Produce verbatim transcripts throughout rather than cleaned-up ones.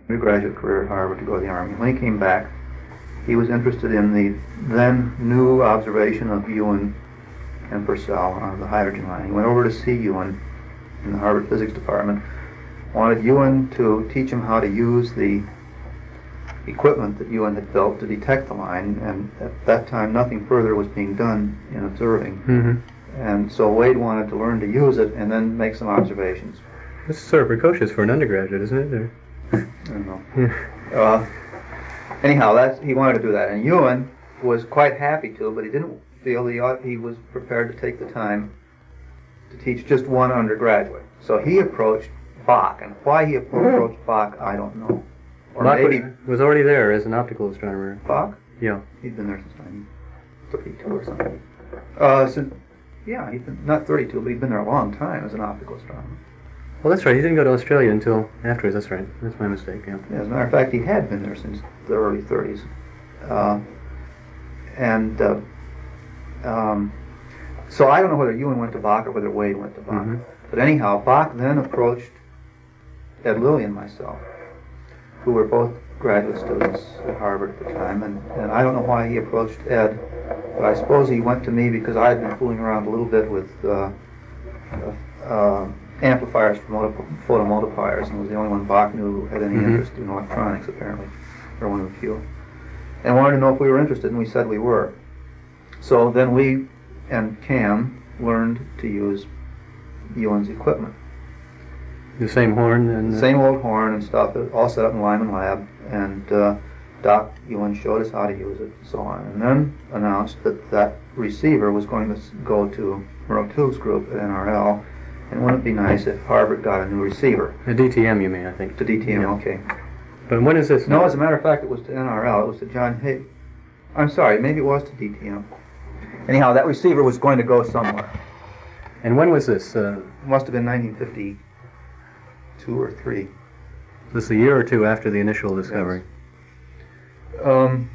undergraduate career at Harvard to go to the Army. When he came back, he was interested in the then new observation of Ewan and Purcell on the hydrogen line. He went over to see Ewan in the Harvard Physics Department, wanted Ewan to teach him how to use the equipment that Ewan had built to detect the line, and at that time nothing further was being done in observing. Mm-hmm. And so Wade wanted to learn to use it and then make some observations. This is sort of precocious for an undergraduate, isn't it? Or... I don't know. uh, anyhow, that's, he wanted to do that, and Ewan was quite happy to, but he didn't feel he, ought, he was prepared to take the time to teach just one undergraduate. So he approached Bach, and why he approached Bach, I don't know. Or Bach maybe was already there as an optical astronomer. Bach? Yeah. He'd been there since nineteen thirty-two or something. Uh, since, yeah, he'd been, not thirty-two, but he'd been there a long time as an optical astronomer. Well, that's right. He didn't go to Australia until afterwards. That's right. That's my mistake, yeah. Yeah, as a matter of fact, he had been there since the early thirties. Uh, and uh, um, so I don't know whether Ewan went to Bach or whether Wade went to Bach. Mm-hmm. But anyhow, Bach then approached Ed Lilly and myself, who were both graduate students at Harvard at the time, and, and I don't know why he approached Ed, but I suppose he went to me because I had been fooling around a little bit with uh, uh, uh, amplifiers for moto- photomultipliers, and was the only one Bach knew who had any Mm-hmm. interest in electronics, apparently, or one of the few, and wanted to know if we were interested, and we said we were. So then we and Cam learned to use Ewan's equipment. The same horn and... The same old horn and stuff, all set up in Lyman Lab, and uh, Doc Ewan showed us how to use it and so on, and then announced that that receiver was going to go to Murrow Tools Group at N R L, and wouldn't it be nice if Harvard got a new receiver? A D T M, you mean, I think. To D T M, Yeah. okay. But when is this? No, as a matter of fact, it was to N R L, it was to John Hay. I'm sorry, maybe it was to D T M. Anyhow, that receiver was going to go somewhere. And when was this? Uh, It must have been nineteen fifty-two or three. this a year or two after the initial discovery? Um,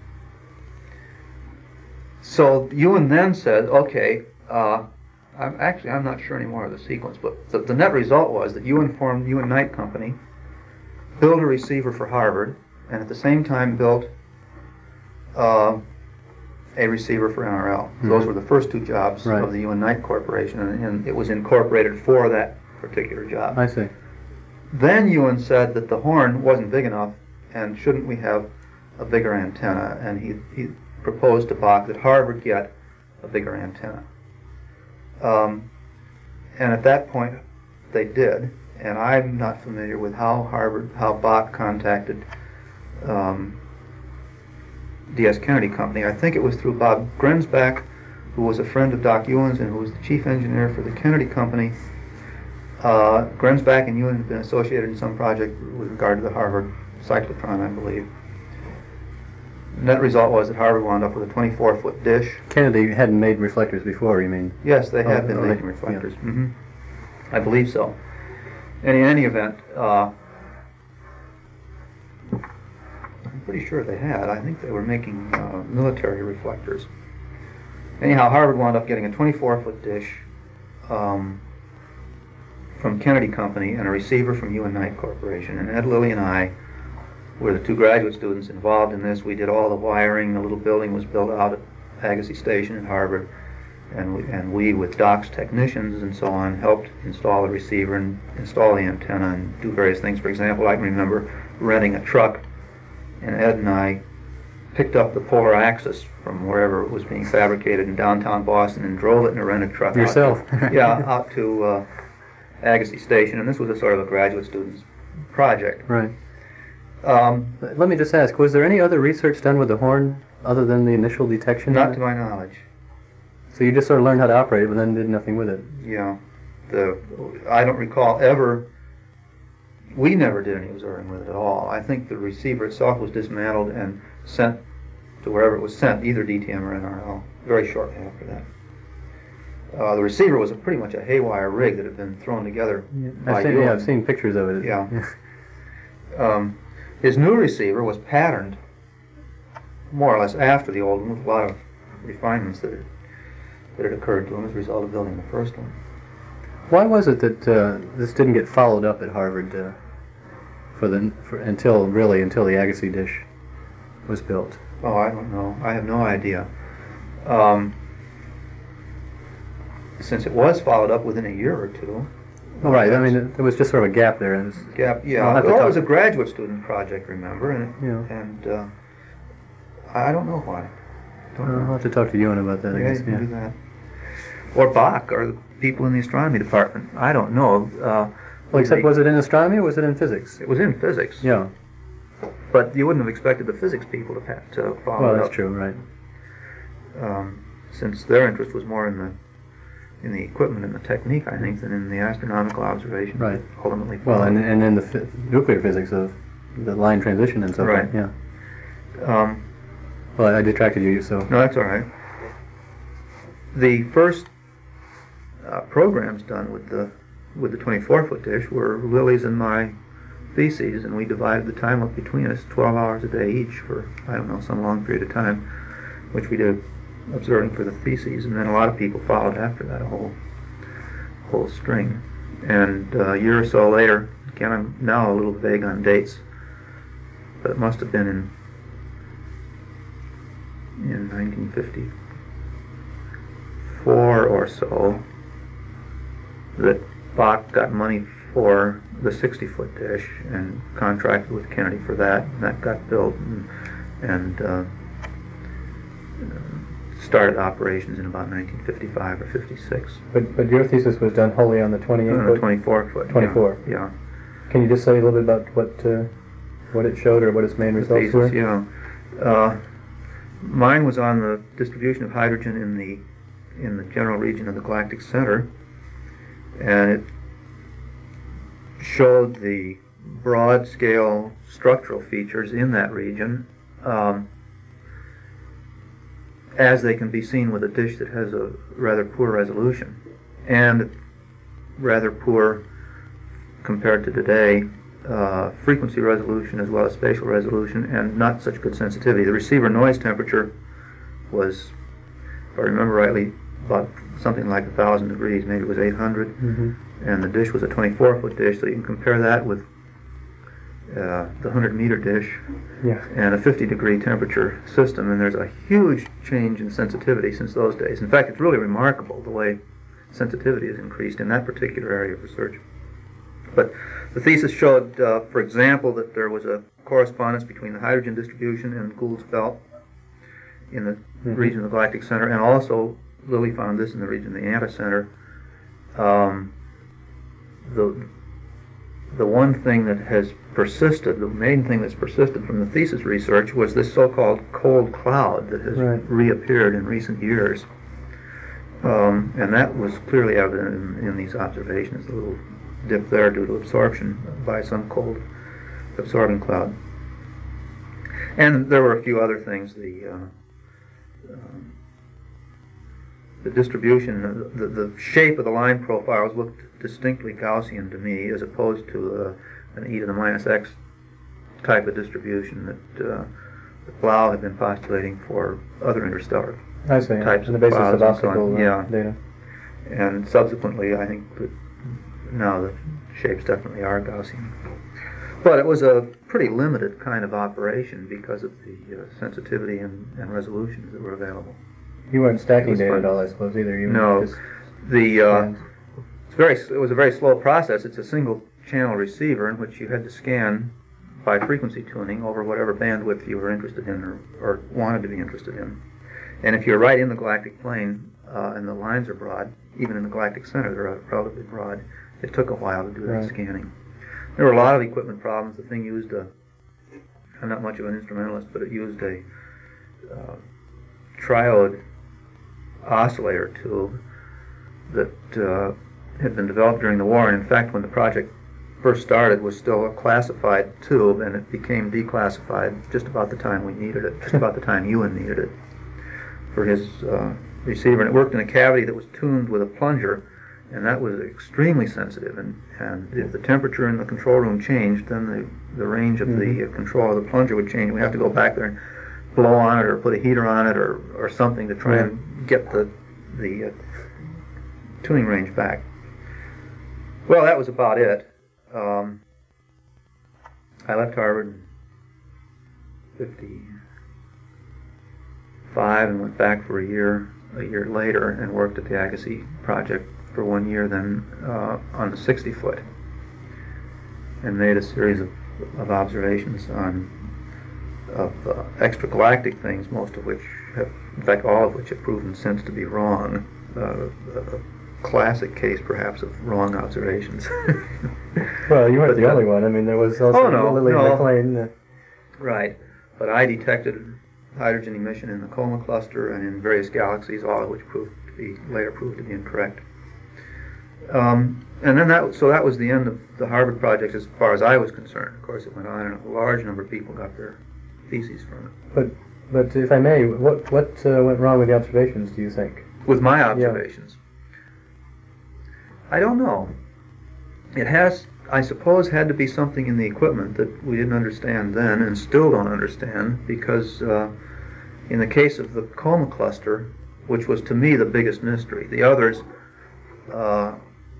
so Ewan then said, okay, uh, I'm actually, I'm not sure anymore of the sequence, but the, the net result was that Ewan formed Ewan Knight Company, built a receiver for Harvard, and at the same time built uh, a receiver for N R L. Mm-hmm. Those were the first two jobs Right. of the Ewan Knight Corporation, and, and it was incorporated for that particular job. I see. Then Ewan said that the horn wasn't big enough, and shouldn't we have a bigger antenna? And he, he proposed to Bach that Harvard get a bigger antenna. Um, and at that point, they did. And I'm not familiar with how Harvard, how Bach contacted um, D S Kennedy Company. I think it was through Bob Grensback, who was a friend of Doc Ewan's and who was the chief engineer for the Kennedy Company. Uh, Grensback and Ewan had been associated in some project with regard to the Harvard cyclotron, I believe. Net result was that Harvard wound up with a twenty-four foot dish. Kennedy hadn't made reflectors before, you mean? Yes, they had Oh, been oh, they- making reflectors. hmm I believe so. And in any event, uh, I'm pretty sure they had. I think they were making uh, military reflectors. Anyhow, Harvard wound up getting a twenty-four foot dish um, from Kennedy Company and a receiver from Ewan Knight Corporation. And Ed Lilly and I were the two graduate students involved in this. We did all the wiring. The little building was built out at Agassiz Station at Harvard. And we, and we, with Doc's technicians and so on, helped install the receiver and install the antenna and do various things. For example, I can remember renting a truck, and Ed and I picked up the polar axis from wherever it was being fabricated in downtown Boston and drove it in a rented truck. Yourself? Out to, yeah, out to uh, Agassiz Station, and this was a sort of a graduate student's project. Right. Um, Let me just ask, was there any other research done with the horn other than the initial detection? not to my knowledge. So you just sort of learned how to operate it, but then did nothing with it? Yeah, the I don't recall ever. We never did any observing with it at all. I think the receiver itself was dismantled and sent to wherever it was sent, either D T M or N R L, very shortly after that. Uh, the receiver was a pretty much a haywire rig that had been thrown together. by I've seen, Ewan. yeah, I've seen pictures of it. Yeah. Um, his new receiver was patterned more or less after the old one, with a lot of refinements that had, that had occurred to him as a result of building the first one. Why was it that uh, this didn't get followed up at Harvard uh, for the for, until really until the Agassiz dish was built. Oh, I don't know. I have no idea. Um, since it was followed up within a year or two. Oh, right. I mean, it, there was just sort of a gap there. And gap, yeah. I'll have to Well, it talk- was a graduate student project, remember? And, Yeah. and uh, I don't know why. Don't Uh, know. I'll have to talk to Ewan about that. I Yeah, guess. you can Yeah. do that. Or Bach, or the people in the astronomy department. I don't know. Uh, Well, except they- was it in astronomy or was it in physics? It was in physics. Yeah. But you wouldn't have expected the physics people to, have to follow Well, it that's up. true. Right. Um, since their interest was more in the in the equipment and the technique, I think, than in the astronomical observations. Right. that Ultimately. Well, and followed. and then the phy- nuclear physics of the line transition and so Right. forth. Yeah. Um, Well, I detracted you, so. no, that's all right. The first uh, programs done with the with the twenty-four foot dish were Lily's and my theses, and we divided the time up between us, twelve hours a day each for I don't know some long period of time, which we did observing for the theses, and then a lot of people followed after that, a whole whole string. And uh, a year or so later, again I'm now a little vague on dates, but it must have been in in nineteen fifty-four or so that Bach got money for the sixty foot dish and contracted with Kennedy for that, and that got built and, and uh, started operations in about nineteen fifty-five or fifty-six. But but your thesis was done wholly on the twenty-eight On the foot. twenty-four foot. twenty-four. Yeah. yeah. Can you just say a little bit about what uh, what it showed or what its main The results thesis, were? yeah. Uh, mine was on the distribution of hydrogen in the in the general region of the galactic center, and it showed the broad scale structural features in that region um, as they can be seen with a dish that has a rather poor resolution and rather poor compared to today uh, frequency resolution as well as spatial resolution, and not such good sensitivity. The receiver noise temperature was, if I remember rightly, about something like a thousand degrees, maybe it was eight hundred, Mm-hmm. and the dish was a twenty-four foot dish, so you can compare that with uh, the one hundred meter dish Yeah. and a fifty degree temperature system, and there's a huge change in sensitivity since those days. In fact, it's really remarkable the way sensitivity has increased in that particular area of research. But the thesis showed, uh, for example, that there was a correspondence between the hydrogen distribution and Gould's belt in the Mm-hmm. region of the galactic center, and also Lilly found this in the region of the anticenter. Um, the the one thing that has persisted, the main thing that's persisted from the thesis research, was this so-called cold cloud that has Right. reappeared in recent years. Um, and that was clearly evident in, in these observations, the little dip there due to absorption by some cold absorbing cloud. And there were a few other things. The uh, um, the distribution, the, the shape of the line profiles looked distinctly Gaussian to me, as opposed to uh, an e to the minus x type of distribution that uh, that Blau had been postulating for other interstellar I see. types on the of basis clouds of and so on. optical uh, Yeah. data. And subsequently, I think that now the shapes definitely are Gaussian. But it was a pretty limited kind of operation because of the uh, sensitivity and, and resolutions that were available. You weren't It stacking was data fun. at all, I suppose, either. You No, just the uh, scanned. it's very it was a very slow process. It's a single channel receiver in which you had to scan by frequency tuning over whatever bandwidth you were interested in or, or wanted to be interested in. And if you're right in the galactic plane uh, and the lines are broad, even in the galactic center they're relatively broad, it took a while to do that Right. scanning. There were a lot of equipment problems. The thing used a, I'm not much of an instrumentalist, but it used a uh, triode oscillator tube that uh, had been developed during the war, and in fact when the project first started was still a classified tube, and it became declassified just about the time we needed it, just about the time Ewan needed it for his uh, receiver. And it worked in a cavity that was tuned with a plunger, and that was extremely sensitive, and, and if the temperature in the control room changed, then the, the range of Mm-hmm. the uh, control of the plunger would change. We'd have to go back there and blow on it or put a heater on it or, or something to try Right. and get the, the uh, tuning range back. Well, that was about it. Um, I left Harvard in fifty-five and went back for a year, a year later, and worked at the Agassiz Project for one year, then uh, on the sixty foot, and made a series of, of observations on of uh, extragalactic things, most of which have, in fact, all of which have proven since to be wrong. Uh, a classic case, perhaps, of wrong observations. Well, you weren't But, the uh, only one. I mean, there was also Oh, no, Lily no. McLean. Uh, Right, but I detected hydrogen emission in the Coma cluster and in various galaxies, all of which proved to be later proved to be incorrect. Um, and then that, so that was the end of the Harvard project as far as I was concerned. Of course, it went on, and a large number of people got their theses from it. but, but if I may, what what uh, went wrong with the observations? Do you think? With my observations, I don't know. It has, I suppose, had to be something in the equipment that we didn't understand then and still don't understand, because uh, in the case of the Coma cluster, which was to me the biggest mystery, the others, uh,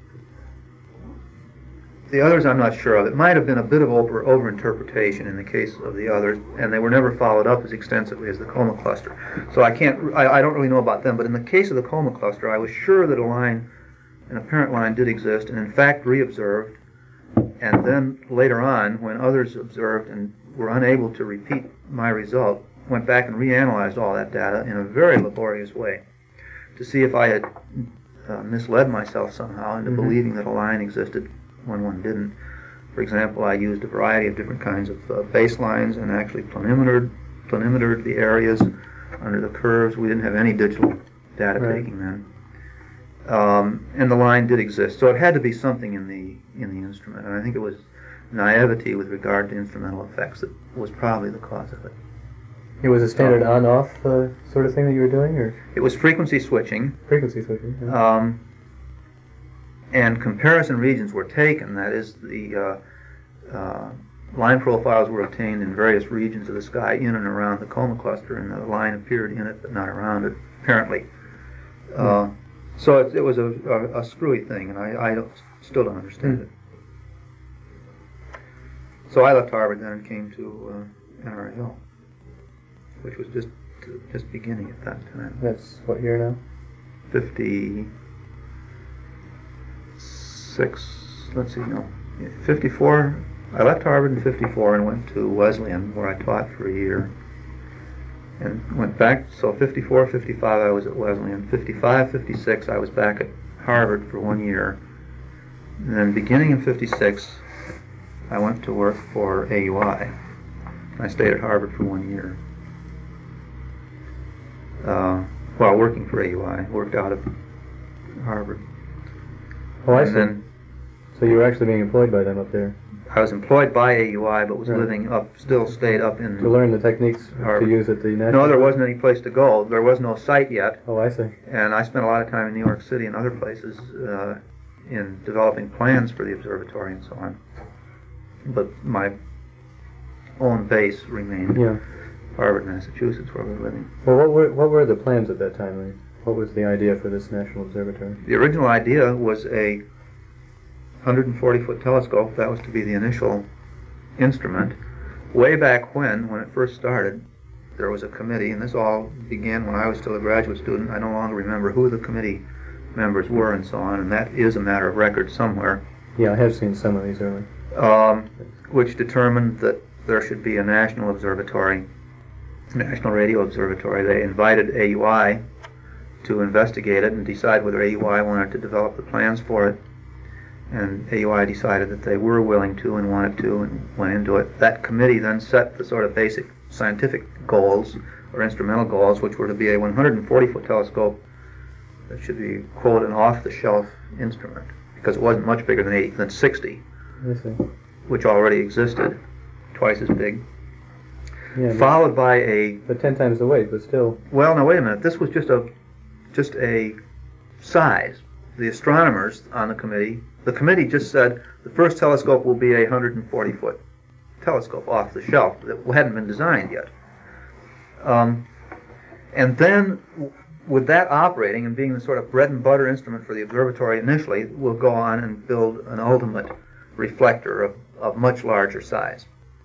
the others I'm not sure of. It might have been a bit of over overinterpretation in the case of the others, and they were never followed up as extensively as the Coma cluster. So I can't, I, I don't really know about them. But in the case of the Coma cluster, I was sure that a line, an apparent line, did exist, and in fact reobserved. And then later on, when others observed and were unable to repeat my result, went back and reanalyzed all that data in a very laborious way to see if I had uh, misled myself somehow into Mm-hmm. believing that a line existed when one didn't. For example, I used a variety of different kinds of uh, baselines and actually planimetered, planimetered the areas under the curves. We didn't have any digital data Right. taking then. Um, and the line did exist, so it had to be something in the in the instrument, and I think it was naivety with regard to instrumental effects that was probably the cause of it. It was a standard on-off uh, sort of thing that you were doing, or It was frequency switching, frequency switching? Yeah. um, and comparison regions were taken. That is, the uh, uh, line profiles were obtained in various regions of the sky in and around the Coma cluster, and the line appeared in it but not around it, apparently. Uh, Hmm. So it, it was a, a, a screwy thing, and I, I don't, still don't understand Hmm. it. So I left Harvard then and came to uh, N R A L, which was just just beginning at that time. That's what year now? fifty-six, let's see, no, fifty-four. I left Harvard in fifty-four and went to Wesleyan, where I taught for a year. And went back, so fifty-four, fifty-five I was at Wesleyan. fifty-five, fifty-six I was back at Harvard for one year. And then beginning in fifty-six, I went to work for A U I. I stayed at Harvard for one year. Uh, while working for A U I, worked out of Harvard. Oh, I and see. then So you were actually being employed by them up there I was employed by A U I, but was Right. living up, still stayed up in... to learn the techniques Harvard. to use at the national. No, there wasn't any place to go. There was no site yet. Oh, I see. And I spent a lot of time in New York City and other places uh, in developing plans for the observatory and so on. But my own base remained Yeah. Harvard, Massachusetts, where we were living. Well, what were what were the plans at that time? Like, what was the idea for this national observatory? The original idea was a one hundred forty foot telescope. That was to be the initial instrument. Way back when, when it first started, there was a committee, and this all began when I was still a graduate student. I no longer remember who the committee members were and so on, and that is a matter of record somewhere, Yeah, I have seen some of these early. um, which determined that there should be a national observatory, National Radio Observatory. They invited A U I to investigate it and decide whether A U I wanted to develop the plans for it. And A U I decided that they were willing to and wanted to and went into it. That committee then set the sort of basic scientific goals or instrumental goals, which were to be a one hundred forty foot telescope that should be, quote, an off-the-shelf instrument, because it wasn't much bigger than eighty, than sixty, I see. which already existed, twice as big. Yeah, but, Followed by a, but ten times the weight, but still. well, now wait a minute, this was just a, just a size. The astronomers on the committee, the committee just said the first telescope will be a one hundred forty foot telescope off the shelf that hadn't been designed yet. Um, and then, w- with that operating and being the sort of bread and butter instrument for the observatory initially, we'll go on and build an ultimate reflector of, of much larger size.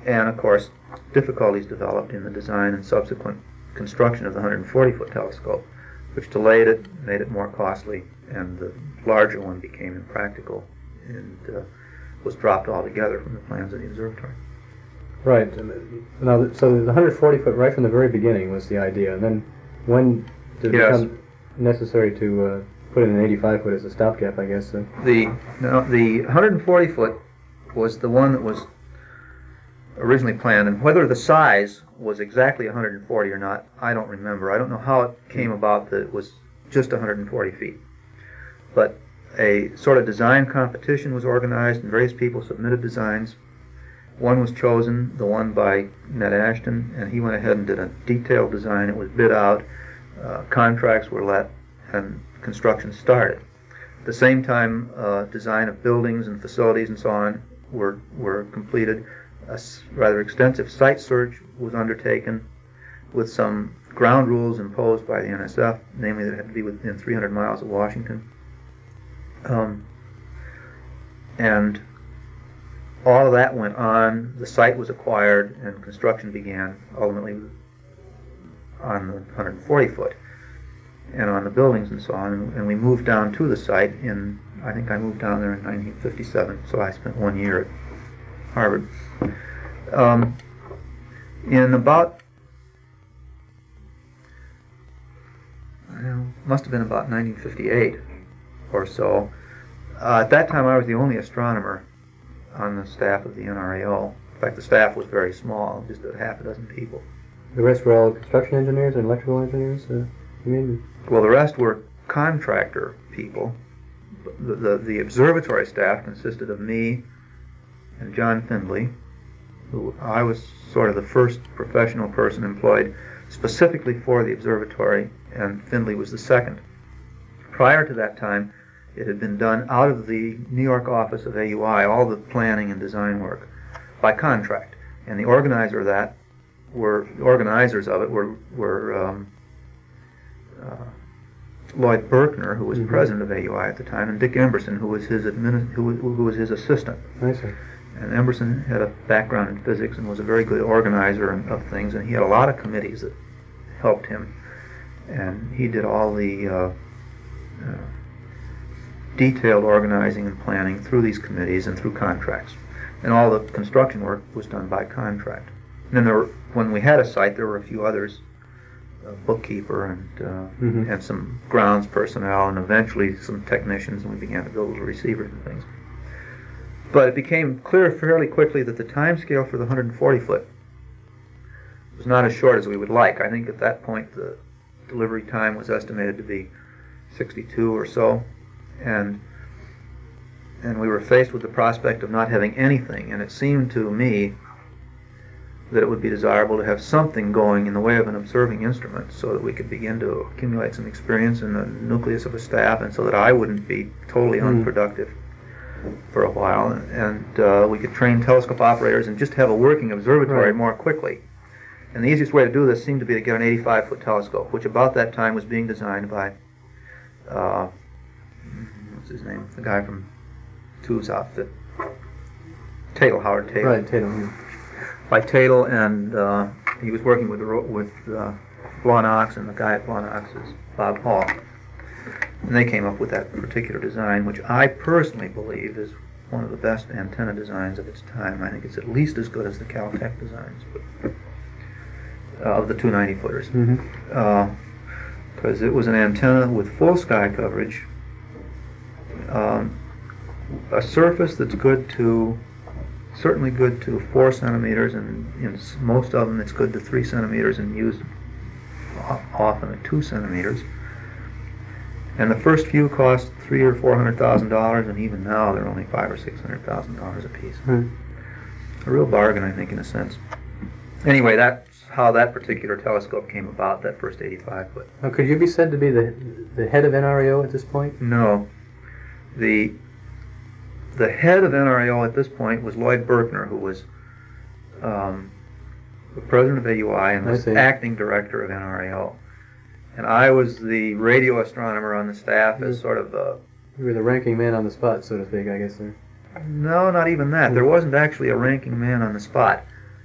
And of course, difficulties developed in the design and subsequent construction of the one hundred forty foot telescope, which delayed it, made it more costly, and the larger one became impractical and uh, was dropped altogether from the plans of the observatory. Right. And now, so the one hundred forty foot right from the very beginning was the idea, and then when did it Yes. become necessary to uh, put in an eighty-five foot as a stopgap, I guess? Uh, The no, the one hundred forty foot was the one that was originally planned, and whether the size was exactly one hundred forty or not, I don't remember. I don't know how it came about that it was just one hundred forty feet. But a sort of design competition was organized, and various people submitted designs. One was chosen, the one by Ned Ashton, and he went ahead and did a detailed design. It was bid out, uh, contracts were let, and construction started. At the same time, uh, design of buildings and facilities and so on were were completed. A s- rather extensive site search was undertaken with some ground rules imposed by the N S F, namely that it had to be within three hundred miles of Washington. Um, and all of that went on. The site was acquired and construction began ultimately on the one hundred forty foot and on the buildings and so on. And, and we moved down to the site in, I think I moved down there in nineteen fifty-seven, so I spent one year at Harvard. Um, in about, I don't know, must have been about nineteen fifty-eight or so. Uh, at that time, I was the only astronomer on the staff of the N R A O. In fact, the staff was very small, just a half a dozen people. the rest were all construction engineers and electrical engineers? Uh, you mean? Well, the rest were contractor people. The, the, the observatory staff consisted of me and John Findley, who I was sort of the first professional person employed specifically for the observatory, and Findley was the second. Prior to that time, it had been done out of the New York office of A U I, all the planning and design work, by contract. And the organizer of that were, the organizers of it were, were um, uh, Lloyd Berkner, who was mm-hmm. president of A U I at the time, and Dick Emberson, who was his admin, who, was- who was his assistant. I see. And Emberson had a background in physics and was a very good organizer of things, and he had a lot of committees that helped him. And he did all the uh, uh, detailed organizing and planning through these committees and through contracts. And all the construction work was done by contract. And then there were, when we had a site, there were a few others, a bookkeeper and uh, mm-hmm. and some grounds personnel, and eventually some technicians, and we began to build little receivers and things. But it became clear fairly quickly that the time scale for the one hundred forty foot was not as short as we would like. I think at that point the delivery time was estimated to be sixty-two or so, and and we were faced with the prospect of not having anything, and it seemed to me that it would be desirable to have something going in the way of an observing instrument so that we could begin to accumulate some experience in the nucleus of a staff, and so that I wouldn't be totally mm. unproductive for a while, and uh, we could train telescope operators and just have a working observatory right. more quickly. And the easiest way to do this seemed to be to get an eighty-five foot telescope, which about that time was being designed by, uh, what's his name, the guy from Two's outfit, Tatel, Howard Tatel. Right, Tatel. Yeah. By Tatel, and uh, he was working with with uh, Blawnox, and the guy at Blawnox is Bob Hall. And they came up with that particular design, which I personally believe is one of the best antenna designs of its time. I think it's at least as good as the Caltech designs, but, uh, of the two ninety footers. Because Mm-hmm. uh, it was an antenna with full sky coverage, um, a surface that's good to, certainly good to four centimeters, and in most of them it's good to three centimeters, and used often at two centimeters. And the first few cost three or four hundred thousand dollars, and even now they're only five or six hundred thousand dollars a piece. Right. A real bargain, I think, in a sense. Anyway, that's how that particular telescope came about. That first eighty-five foot. Now, could you be said to be the the head of N R A O at this point? No, the the head of N R A O at this point was Lloyd Berkner, who was um, the president of A U I and was acting director of N R A O. And I was the radio astronomer on the staff as sort of a... You were the ranking man on the spot, so to speak, I guess. There. No, not even that. There wasn't actually a ranking man on the spot.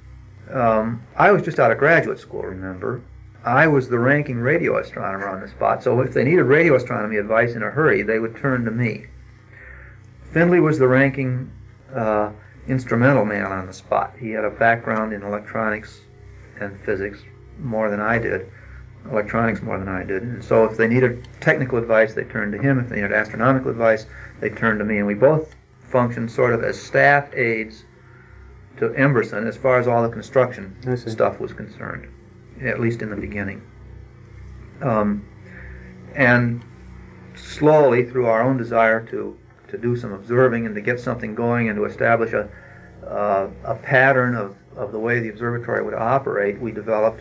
um, I was just out of graduate school, remember. I was the ranking radio astronomer on the spot, so if they needed radio astronomy advice in a hurry, they would turn to me. Findlay was the ranking uh, instrumental man on the spot. He had a background in electronics and physics more than I did, electronics more than I did, and so if they needed technical advice, they turned to him. If they needed astronomical advice, they turned to me, and we both functioned sort of as staff aides to Emberson as far as all the construction stuff was concerned, at least in the beginning. Um, and slowly, through our own desire to, to do some observing and to get something going and to establish a, uh, a pattern of, of the way the observatory would operate, we developed,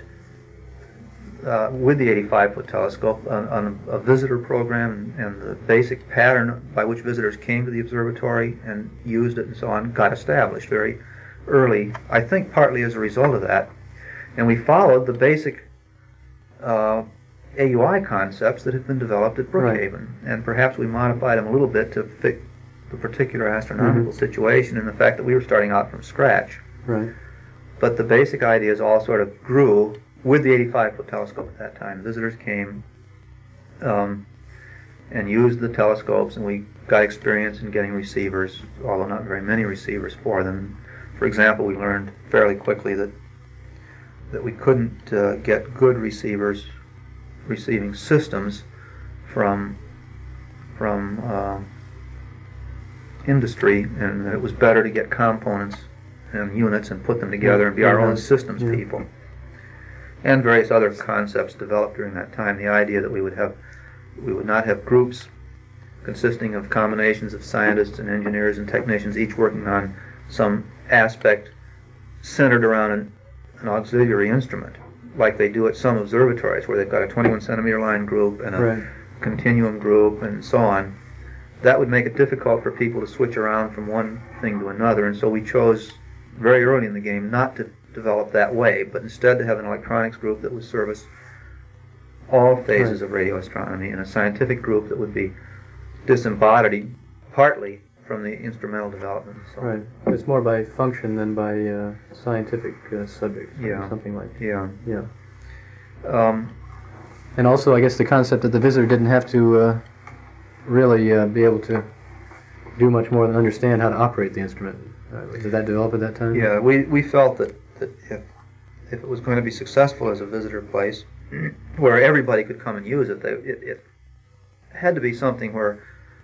uh, with the eighty-five foot telescope, on, on a visitor program, and, and the basic pattern by which visitors came to the observatory and used it and so on got established very early, I think partly as a result of that. And we followed the basic uh, A U I concepts that had been developed at Brookhaven, right. And perhaps we modified them a little bit to fit the particular astronomical mm-hmm. situation and the fact that we were starting out from scratch. Right. But the basic ideas all sort of grew with the eighty-five foot telescope at that time. Visitors came um, and used the telescopes, and we got experience in getting receivers, although not very many receivers for them. For example, we learned fairly quickly that that we couldn't uh, get good receivers, receiving systems from from uh, industry, and that it was better to get components and units and put them together and be our own systems yeah. people. And various other concepts developed during that time. The idea that we would have we would not have groups consisting of combinations of scientists and engineers and technicians, each working on some aspect centered around an, an auxiliary instrument, like they do at some observatories where they've got a twenty-one centimeter line group and a right. continuum group and so on. That would make it difficult for people to switch around from one thing to another, and so we chose very early in the game not to develop that way, but instead to have an electronics group that would service all phases right. of radio astronomy, and a scientific group that would be disembodied partly from the instrumental development. So. Right. It's more by function than by uh, scientific uh, subject. Yeah. Something like that. Yeah. Yeah. Um, and also, I guess the concept that the visitor didn't have to uh, really uh, be able to do much more than understand how to operate the instrument. Uh, did that develop at that time? Yeah. We we felt that, that if if it was going to be successful as a visitor place, where everybody could come and use it, they, it, it had to be something where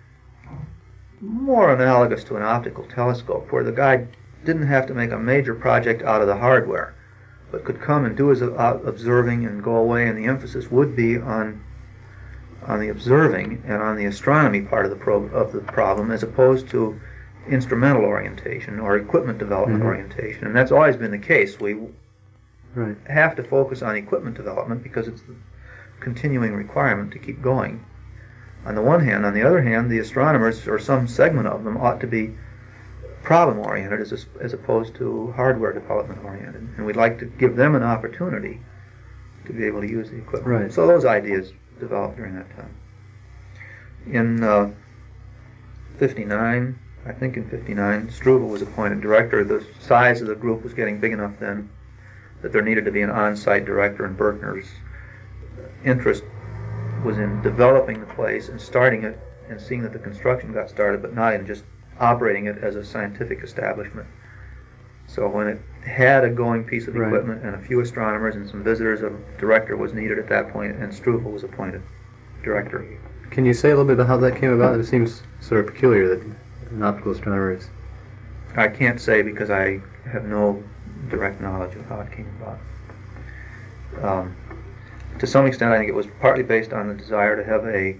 more analogous to an optical telescope, where the guy didn't have to make a major project out of the hardware, but could come and do his uh, observing and go away, and the emphasis would be on on the observing and on the astronomy part of the pro- of the problem, as opposed to instrumental orientation or equipment development mm-hmm. orientation. And that's always been the case. We right. have to focus on equipment development because it's the continuing requirement to keep going. On the one hand. On the other hand, the astronomers, or some segment of them, ought to be problem-oriented as, as opposed to hardware development-oriented. And we'd like to give them an opportunity to be able to use the equipment. Right. So those ideas developed during that time. In uh, fifty-nine, I think in fifty-nine, Struve was appointed director. The size of the group was getting big enough then that there needed to be an on-site director, and Berkner's interest was in developing the place and starting it and seeing that the construction got started, but not in just operating it as a scientific establishment. So when it had a going piece of right. equipment and a few astronomers and some visitors, a director was needed at that point, and Struve was appointed director. Can you say a little bit about how that came about? It seems sort of peculiar that an optical astronomer is... I can't say because I have no direct knowledge of how it came about. Um, To some extent, I think it was partly based on the desire to have a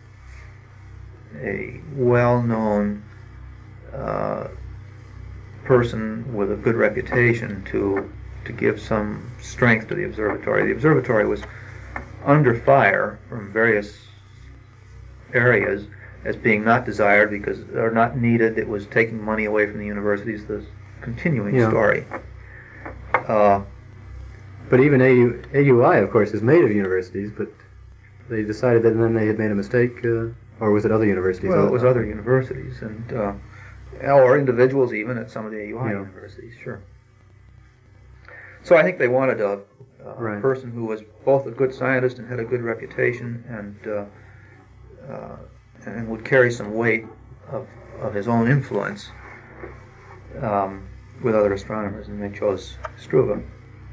a well-known uh, person with a good reputation to to give some strength to the observatory. The observatory was under fire from various areas as being not desired because or not needed. It was taking money away from the universities. The continuing yeah. story. Uh, But even A U, A U I, of course, is made of universities, but they decided that then they had made a mistake, uh, or was it other universities? Well, it was other universities, and uh, or individuals even at some of the A U I yeah. universities, sure. So I think they wanted a, a Right. person who was both a good scientist and had a good reputation and uh, uh, and would carry some weight of, of his own influence um, with other astronomers, and they chose Struve.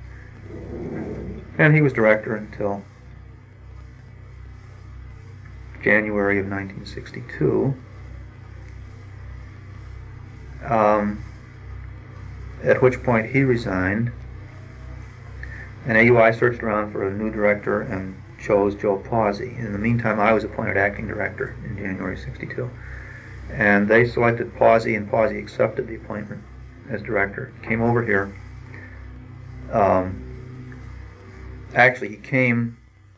And he was director until January of nineteen sixty-two, um, at which point he resigned, and A U I searched around for a new director and chose Joe Pawsey. In the meantime, I was appointed acting director in January sixty-two, and they selected Pawsey, and Pawsey accepted the appointment as director. Came over here. Um, actually, he came,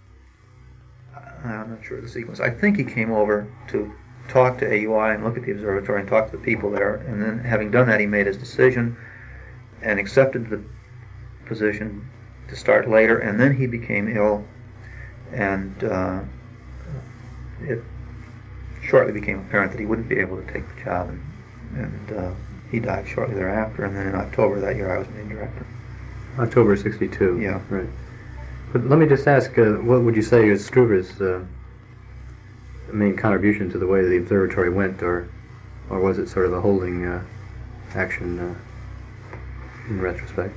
I'm not sure of the sequence, I think he came over to talk to A U I and look at the observatory and talk to the people there, and then having done that, he made his decision and accepted the position to start later, and then he became ill, and uh, it shortly became apparent that he wouldn't be able to take the job, and, and uh, he died shortly thereafter, and then in October that year I was made director. October sixty-two. Yeah. Right. But let me just ask, uh, what would you say is Struve's uh, main contribution to the way the observatory went, or or was it sort of a holding uh, action uh, in retrospect?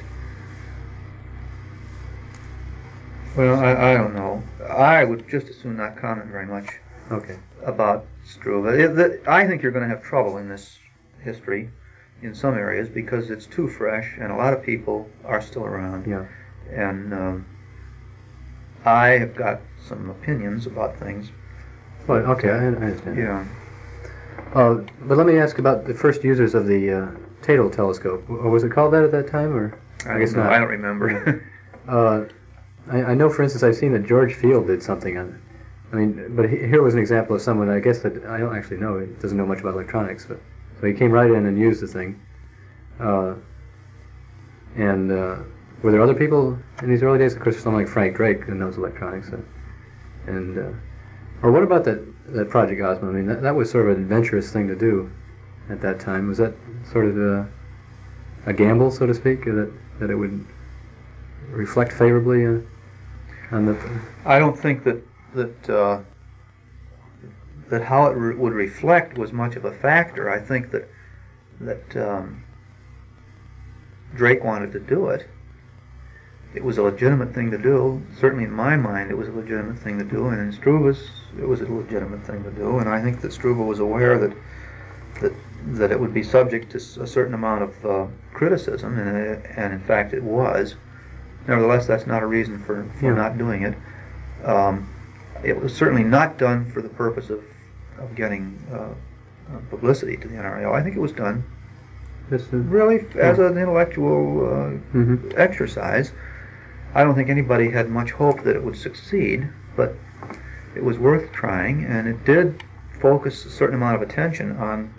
Well, I, I don't know. I would just as soon not comment very much Okay. about Struve. It, the, I think you're going to have trouble in this history in some areas because it's too fresh, and a lot of people are still around. Yeah. And um, I have got some opinions about things. Well, okay, I, I understand. Yeah. Uh, but let me ask about the first users of the uh, Tatel telescope. Or was it called that at that time, or I, I guess not. I don't remember. uh, I, I know, for instance, I've seen that George Field did something on it. I mean, but he, here was an example of someone, I guess, that I don't actually know. He doesn't know much about electronics, but so he came right in and used the thing. Uh, and uh, were there other people in these early days? Of course, someone like Frank Drake who knows electronics. Uh, and uh, or what about that, that Project Ozma? I mean, that, that was sort of an adventurous thing to do at that time. Was that sort of a, a gamble, so to speak, that that it would reflect favorably uh, on the? I don't think that that uh, that how it re- would reflect was much of a factor. I think that that um, Drake wanted to do it. It was a legitimate thing to do. Certainly in my mind, it was a legitimate thing to do, and in Struve's, it was a legitimate thing to do. And I think that Struve was aware that that that it would be subject to a certain amount of uh, criticism, and it, and in fact it was. Nevertheless, that's not a reason for, for Yeah. not doing it. Um, it was certainly not done for the purpose of of getting uh, uh, publicity to the N R A O. I think it was done This is, really as an intellectual uh, mm-hmm. exercise. I don't think anybody had much hope that it would succeed, but it was worth trying, and it did focus a certain amount of attention on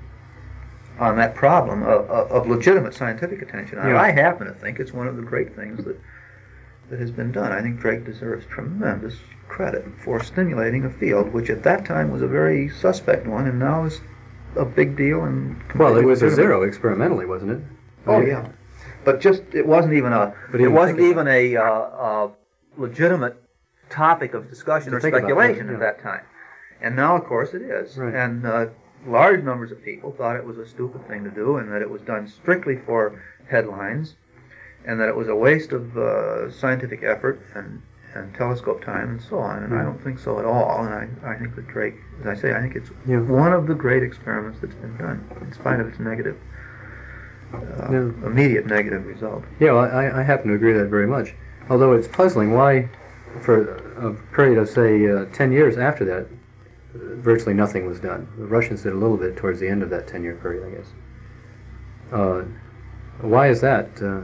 on that problem of, of, of legitimate scientific attention. Yeah. I happen to think it's one of the great things that that has been done. I think Drake deserves tremendous credit for stimulating a field which at that time was a very suspect one, and now is a big deal. And Well, it was a legitimate. zero experimentally, wasn't it? Oh yeah, but just it wasn't even a But it even wasn't think even a, uh, uh, legitimate topic of discussion To or think about, speculation yeah. at that time. And now, of course, it is. Right. And uh, large numbers of people thought it was a stupid thing to do, and that it was done strictly for headlines, and that it was a waste of uh, scientific effort and, and telescope time and so on. And Yeah. I don't think so at all. And I, I think that Drake, as I say, I think it's Yeah. one of the great experiments that's been done, in spite of its negative, uh, Yeah. immediate negative result. Yeah, well, I, I happen to agree with that very much. Although it's puzzling why, for a period of, say, uh, ten years after that, uh, virtually nothing was done. The Russians did a little bit towards the end of that ten-year period, I guess. Uh, why is that? Uh,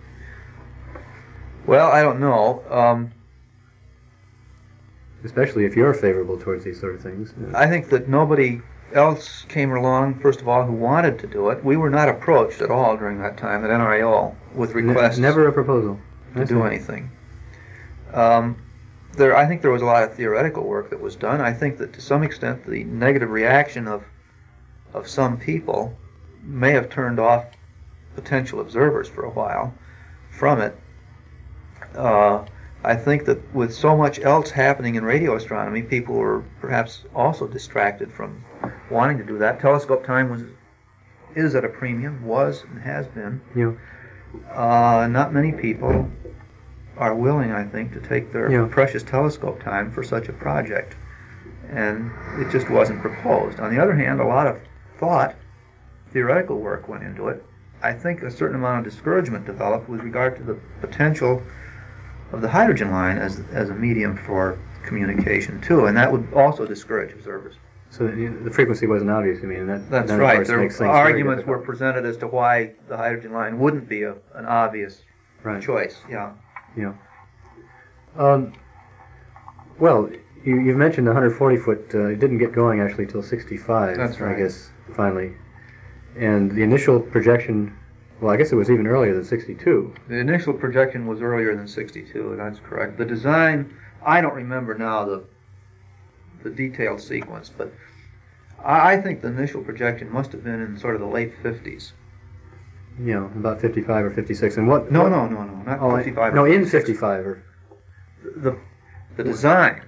Well, I don't know. Um, especially if you're favorable towards these sort of things. Uh, I think that nobody else came along, first of all, who wanted to do it. We were not approached at all during that time at N R A O with ne- requests never a proposal. to I do see. anything. Um, there, I think there was a lot of theoretical work that was done. I think that to some extent the negative reaction of of some people may have turned off potential observers for a while. from it. Uh, I think that with so much else happening in radio astronomy, people were perhaps also distracted from wanting to do that. Telescope time was is at a premium, was and has been. Yeah. Uh, not many people are willing, I think, to take their Yeah. precious telescope time for such a project. And it just wasn't proposed. On the other hand, a lot of thought, theoretical work went into it. I think a certain amount of discouragement developed with regard to the potential of the hydrogen line as as a medium for communication too, and that would also discourage observers. So the, the frequency wasn't obvious, I mean, and that That's that, of right. course, There makes were things very arguments were difficult. presented as to why the hydrogen line wouldn't be a, an obvious Right. choice. Yeah. Yeah. Um, well, you, you mentioned the one hundred forty foot. Uh, it didn't get going actually till sixty-five. That's right. I guess finally, and the initial projection. Well, I guess it was even earlier than sixty-two. The initial projection was earlier than sixty-two. That's correct. The design, I don't remember now the the detailed sequence, but I, I think the initial projection must have been in sort of the late fifties. You know, about fifty-five or fifty-six. And what? No, what, no, no, no, not oh, fifty-five. No, or in fifty-six. fifty-five or. The the design.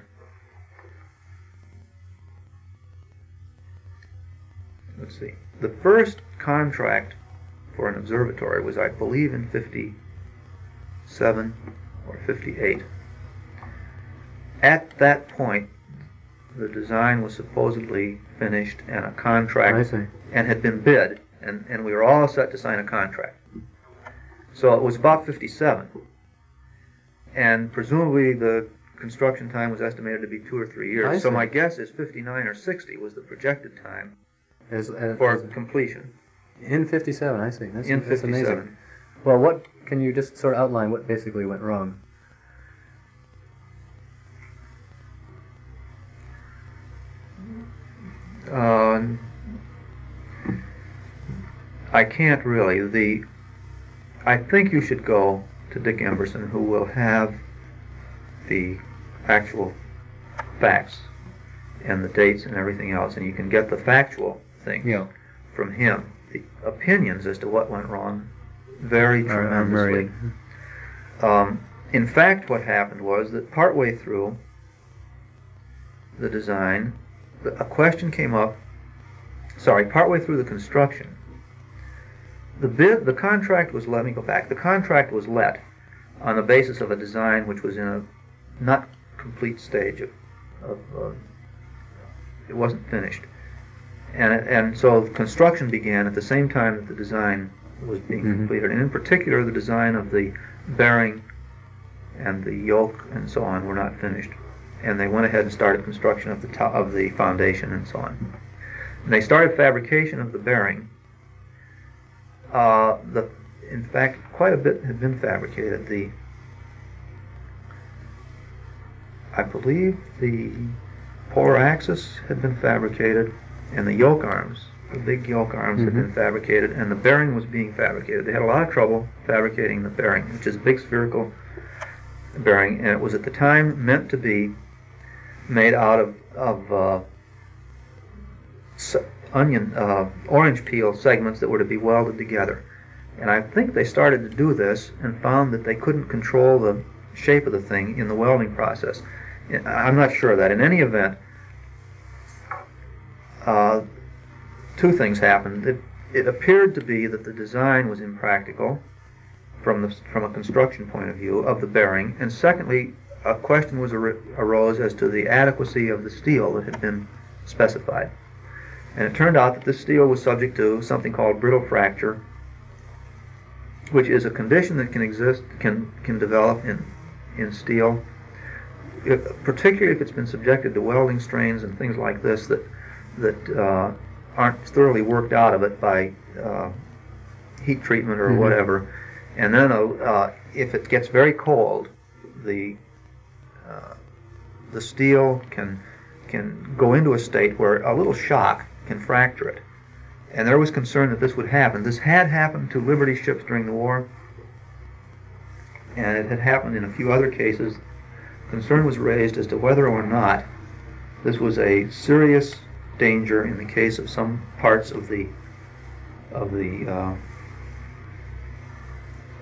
Let's see. The first contract for an observatory was, I believe, in fifty-seven or fifty-eight. At that point, the design was supposedly finished and a contract I see. and had been bid, and, and we were all set to sign a contract. So it was about fifty-seven, and presumably the construction time was estimated to be two or three years. I So see. my guess is fifty-nine or sixty was the projected time As, as, for as- completion. in fifty-seven, I see. That's, In that's amazing. fifty-seven. Well, what can you just sort of outline what basically went wrong? Uh, I can't really. The I think you should go to Dick Emberson, who will have the actual facts and the dates and everything else, and you can get the factual things Yeah. from him. The opinions as to what went wrong vary Are- are tremendously. myriad. Um, in fact, what happened was that partway through the design, the, a question came up. Sorry, partway through the construction, the bid, the contract was. Let me go back. The contract was let on the basis of a design which was in a not complete stage of. of uh, it wasn't finished, and and so construction began at the same time that the design was being Mhm. completed, and in particular the design of the bearing and the yoke and so on were not finished, and they went ahead and started construction of the top of the foundation and so on. And they started fabrication of the bearing. Uh, the in fact, quite a bit had been fabricated. The I believe the polar axis had been fabricated, and the yoke arms, the big yoke arms, had Mhm. been fabricated, and the bearing was being fabricated. They had a lot of trouble fabricating the bearing, which is a big spherical bearing, and it was at the time meant to be made out of of uh, s- onion, uh, orange peel segments that were to be welded together. And I think they started to do this and found that they couldn't control the shape of the thing in the welding process. I'm not sure of that. In any event, uh, two things happened. It, it appeared to be that the design was impractical from the from a construction point of view of the bearing, and secondly, a question was ar- arose as to the adequacy of the steel that had been specified. And it turned out that this steel was subject to something called brittle fracture, which is a condition that can exist, can can develop in in steel, if, particularly if it's been subjected to welding strains and things like this that that uh, aren't thoroughly worked out of it by uh, heat treatment or Mhm. whatever. And then uh, if it gets very cold, the uh, the steel can can go into a state where a little shock can fracture it. And there was concern that this would happen. This had happened to Liberty ships during the war, and it had happened in a few other cases. Concern was raised as to whether or not this was a serious danger in the case of some parts of the of the uh,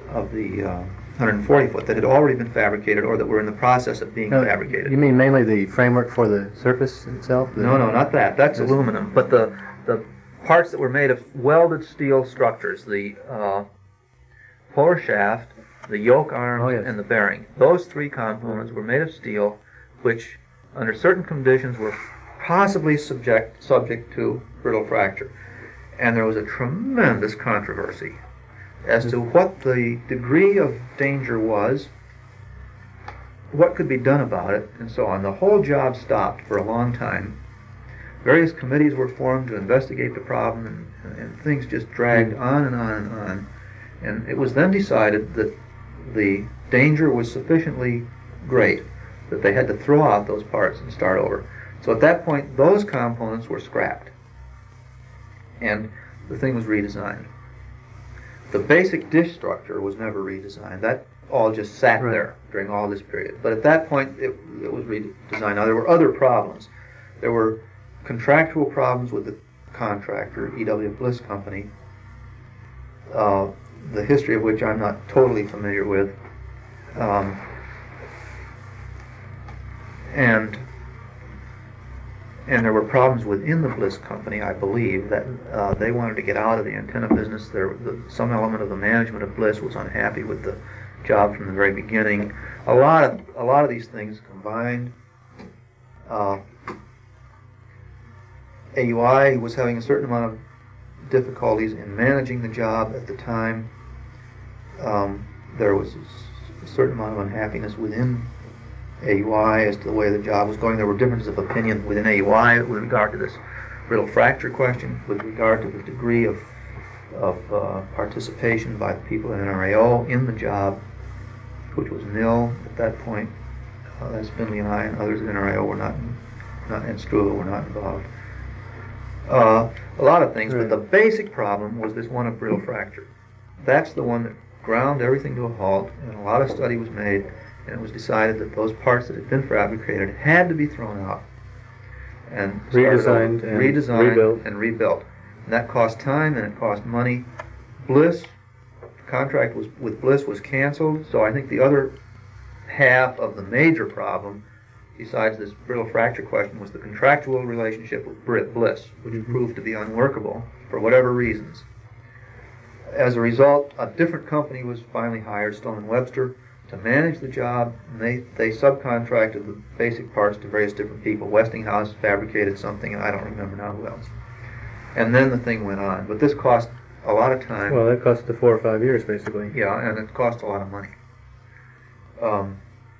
of the uh, one hundred forty foot that had already been fabricated or that were in the process of being No, fabricated. You mean mainly the framework for the surface itself? The No, no, not that. That's This- aluminum. But the the parts that were made of welded steel structures, the uh, fore shaft, the yoke arms, Oh, yes. and the bearing. Those three components were made of steel, which, under certain conditions, were possibly subject subject to brittle fracture. And there was a tremendous controversy as to what the degree of danger was, what could be done about it, and so on. The whole job stopped for a long time. Various committees were formed to investigate the problem, and, and things just dragged on and on and on. And it was then decided that the danger was sufficiently great that they had to throw out those parts and start over. So at that point, those components were scrapped, and the thing was redesigned. The basic dish structure was never redesigned. That all just sat Right. there during all this period. But at that point, it, it was redesigned. Now, there were other problems. There were contractual problems with the contractor, E W Bliss Company, uh, the history of which I'm not totally familiar with. Um, and and there were problems within the Bliss Company, I believe, that uh, they wanted to get out of the antenna business. There, the, some element of the management of Bliss was unhappy with the job from the very beginning. A lot of a lot of these things combined. Uh, A U I was having a certain amount of difficulties in managing the job at the time. Um, there was a certain amount of unhappiness within A U I as to the way the job was going. There were differences of opinion within A U I with regard to this brittle fracture question, with regard to the degree of, of uh, participation by the people in N R A O in the job, which was nil at that point. Uh, as Finley and I and others at N R A O were not, not and Struve were not involved. Uh, a lot of things, Right. but the basic problem was this one of brittle fracture. That's the one that ground everything to a halt, and a lot of study was made, and it was decided that those parts that had been fabricated had to be thrown out and started Redesigned over, and redesigned rebuilt. and rebuilt. And that cost time and it cost money. Bliss, the contract was with Bliss was canceled, so I think the other half of the major problem, besides this brittle fracture question, was the contractual relationship with Brit Bliss, which Mhm. proved to be unworkable for whatever reasons. As a result, a different company was finally hired, Stone and Webster, to manage the job, and they, they subcontracted the basic parts to various different people. Westinghouse fabricated something, and I don't remember now who else. And then the thing went on. But this cost a lot of time. Well, that cost the four or five years, basically. Yeah, and it cost a lot of money. Um,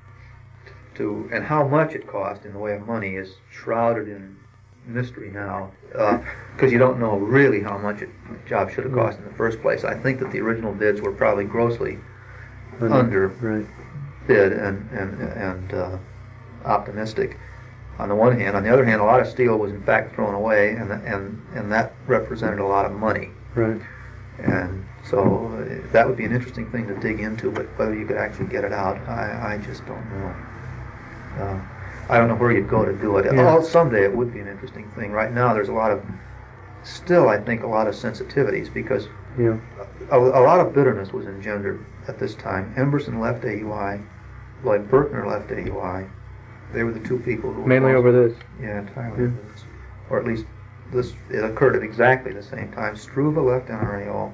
to and how much it cost in the way of money is shrouded in mystery now, because uh, you don't know really how much it, the job should have cost in the first place. I think that the original bids were probably grossly Under, under right. bid and and and uh, optimistic. On the one hand, on the other hand, a lot of steel was in fact thrown away, and and and that represented a lot of money. Right. And so uh, that would be an interesting thing to dig into, but whether you could actually get it out, I, I just don't know. Uh, I don't know where you'd go to do it. Yeah. Oh, someday it would be an interesting thing. Right now there's a lot of, still I think, a lot of sensitivities, because Yeah. a, a lot of bitterness was engendered at this time. Emberson left A U I, Lloyd Berkner left A U I. They were the two people who were Mainly most- over this. Yeah, entirely Yeah. over this. Or at least this, it occurred at exactly the same time. Struve left N R A O,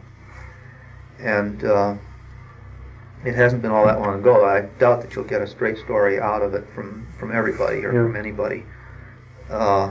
and uh, it hasn't been all that long ago. I doubt that you'll get a straight story out of it from, from everybody or Yeah. from anybody. Uh,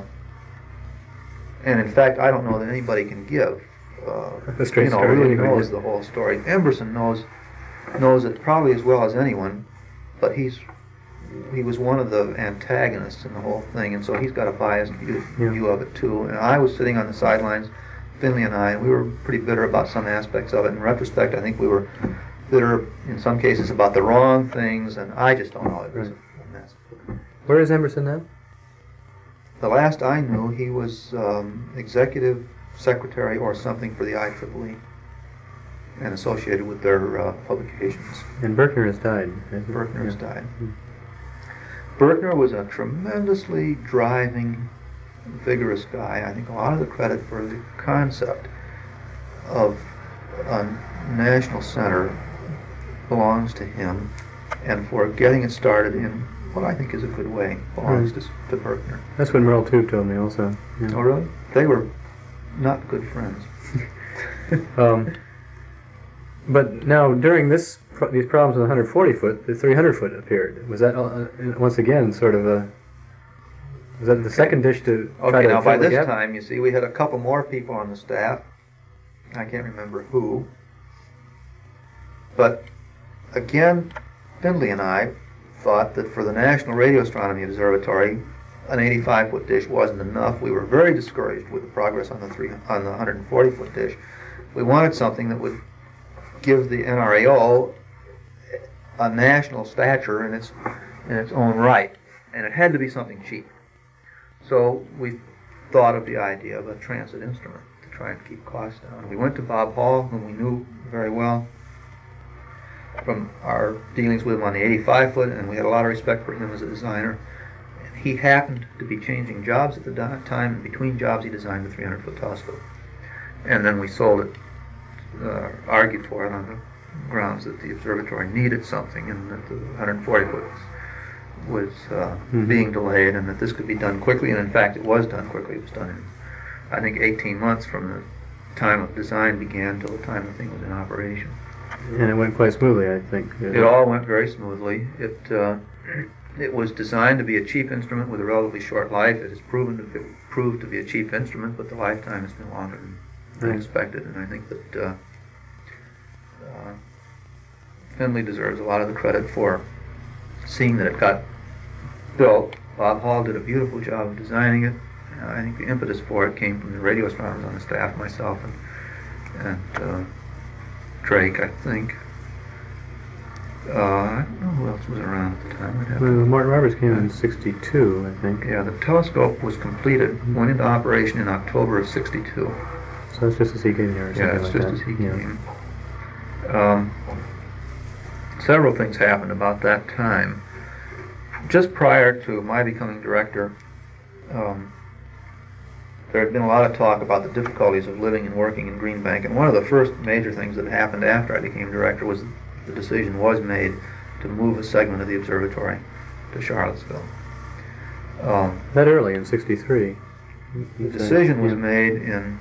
and in fact, I don't know that anybody can give, uh, A straight you know, story really anyway, knows yeah. the whole story. Emberson knows knows it probably as well as anyone, but he's he was one of the antagonists in the whole thing, and so he's got a biased view, Yeah. view of it too. And I was sitting on the sidelines, Finley and I, and we were pretty bitter about some aspects of it. In retrospect, I think we were bitter in some cases about the wrong things, and I just don't know. It was Right. a mess. Where is Emerson now? The last I knew, he was um, executive secretary or something for the I triple E and associated with their uh, publications. And Berkner has died. hasn't he? Berkner has Yeah. died. Hmm. Berkner was a tremendously driving, vigorous guy. I think a lot of the credit for the concept of a national center belongs to him, and for getting it started in what I think is a good way belongs Right. to, to Berkner. That's what Merle Tube told me also. Yeah. Oh, really? They were not good friends. Um, but now, during this pro- these problems with the one hundred forty foot, the three hundred foot appeared. Was that, uh, once again, sort of a... Was that the second dish to try Okay, to now by fill the this gap? time, you see, we had a couple more people on the staff. I can't remember who. But, again, Findlay and I thought that for the National Radio Astronomy Observatory, an eighty-five foot dish wasn't enough. We were very discouraged with the progress on the three on the one hundred forty foot dish. We wanted something that would give the N R A O a national stature in its in its own right, and it had to be something cheap. So we thought of the idea of a transit instrument to try and keep costs down. We went to Bob Hall, whom we knew very well from our dealings with him on the eighty-five foot, and we had a lot of respect for him as a designer. And he happened to be changing jobs at the time, and between jobs he designed the three hundred foot telescope. And then we sold it, uh, argued for it on the grounds that the observatory needed something, and that the one hundred forty foot was uh, Mhm. being delayed, and that this could be done quickly. And in fact, it was done quickly. It was done in, I think, eighteen months from the time of design began till the time the thing was in operation. And it went quite smoothly, I think. It all went very smoothly. It uh, it was designed to be a cheap instrument with a relatively short life. It has proven to be, proved to be a cheap instrument, but the lifetime has been longer than, than Right. expected. And I think that uh, uh, Findlay deserves a lot of the credit for seeing that it got built. Bob Hall did a beautiful job of designing it. Uh, I think the impetus for it came from the radio astronomers on the staff, myself and and uh, Drake, I think. Uh, I don't know who else was around at the time. I'd have Well, to- Martin Roberts came in sixty-two, I think. yeah, the telescope was completed, went into operation in October of sixty-two. So it's just as he came here or something Yeah, it's like just that. as he Yeah. came. Um, several things happened about that time. Just prior to my becoming director, um, there had been a lot of talk about the difficulties of living and working in Green Bank, and one of the first major things that happened after I became director was the decision was made to move a segment of the observatory to Charlottesville. Um, That early, in sixty-three. the decision was Yeah. made in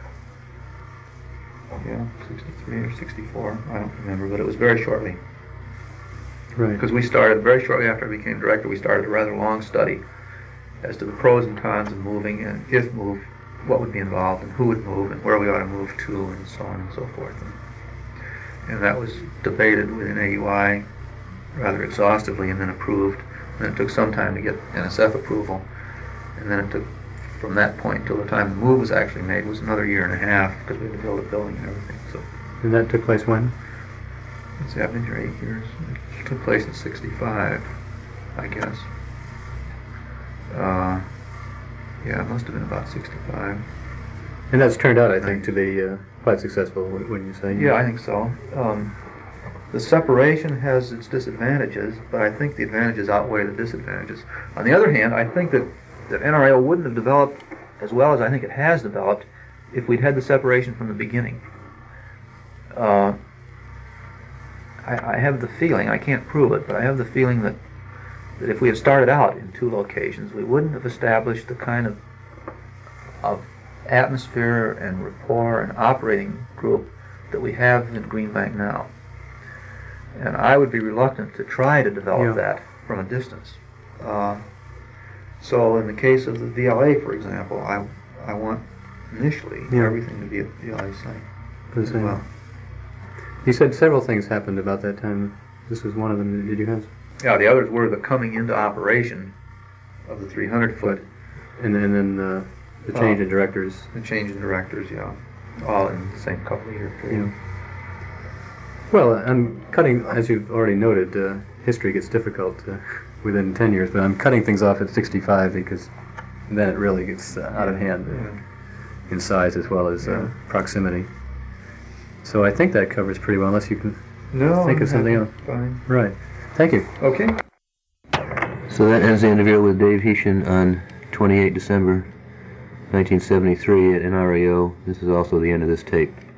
yeah, sixty-three or sixty-four, I don't remember, but it was very shortly. Right. Because we started, very shortly after I became director, we started a rather long study as to the pros and cons of moving, and if moved, what would be involved, and who would move, and where we ought to move to, and so on and so forth. And, and that was debated within A U I rather exhaustively and then approved. And it took some time to get N S F approval. And then it took, from that point till the time the move was actually made, was another year and a half, because we had to build a building and everything. So, And that took place when? let's see, I've been here eight years. It took place in sixty-five, I guess. Uh, yeah, it must have been about sixty-five. And that's turned out, I think, to be uh, quite successful, wou- wouldn't you say? Yeah, I think so. Um, the separation has its disadvantages, but I think the advantages outweigh the disadvantages. On the other hand, I think that, that N R A O wouldn't have developed as well as I think it has developed if we'd had the separation from the beginning. Uh, I, I have the feeling, I can't prove it, but I have the feeling that, that if we had started out in two locations, we wouldn't have established the kind of, of atmosphere and rapport and operating group that we have in Green Bank now. And I would be reluctant to try to develop Yeah. that from a distance. Uh, so in the case of the V L A, for example, I, I want initially Yeah. everything to be at the V L A site For the as same. well. You said several things happened about that time. This was one of them. Did you have? Yeah, the others were the coming into operation of the three hundred foot, And then, and then uh, the change Oh. in directors. the change in directors, yeah, all in the same couple of year period. Yeah. Well, I'm cutting, as you've already noted, uh, history gets difficult uh, within ten years, but I'm cutting things off at sixty-five because then it really gets uh, out of hand uh, Yeah. in size as well as uh, Yeah. proximity. So I think that covers pretty well, unless you can No, think I'm of something happy. else. Fine. Right. Thank you. Okay. So that ends the interview with Dave Heshin on twenty-eighth December nineteen seventy-three at N R A O. This is also the end of this tape.